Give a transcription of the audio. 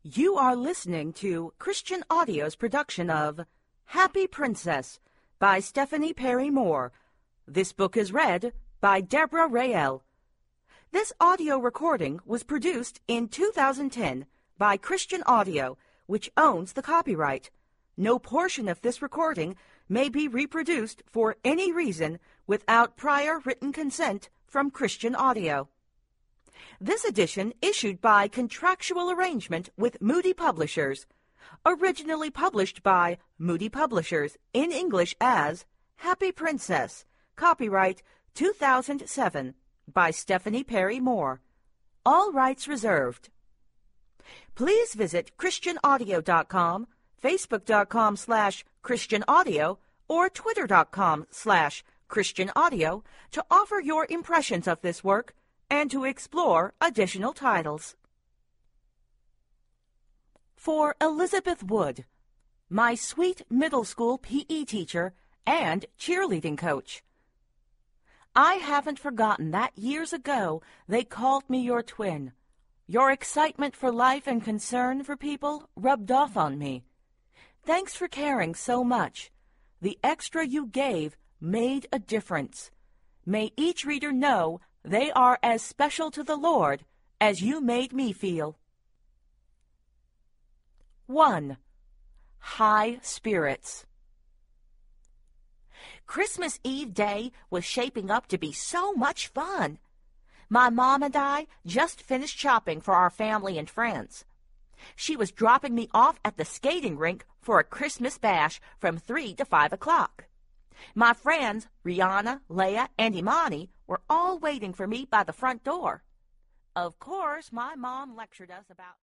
You are listening to Christian Audio's production of Happy Princess by Stephanie Perry Moore. This book is read by Deborah Rael. This audio recording was produced in 2010 by Christian Audio, which owns the copyright. No portion of this recording may be reproduced for any reason without prior written consent from Christian Audio. This edition issued by contractual arrangement with Moody Publishers, originally published by Moody Publishers in English as Happy Princess, copyright 2007 by Stephanie Perry Moore. All rights reserved. Please visit christianaudio.com, facebook.com/christianaudio, or twitter.com/christianaudio to offer your impressions of this work and to explore additional titles. For Elizabeth Wood, my sweet middle school PE teacher and cheerleading coach. I haven't forgotten that years ago they called me your twin. Your excitement for life and concern for people rubbed off on me. Thanks for caring so much. The extra you gave made a difference. May each reader know they are as special to the Lord as you made me feel. 1. High Spirits. Christmas Eve day was shaping up to be so much fun. My mom and I just finished shopping for our family and friends. She was dropping me off at the skating rink for a Christmas bash from 3 to 5 o'clock. My friends, Rihanna, Leah, and Imani, were all waiting for me by the front door. Of course, my mom lectured us about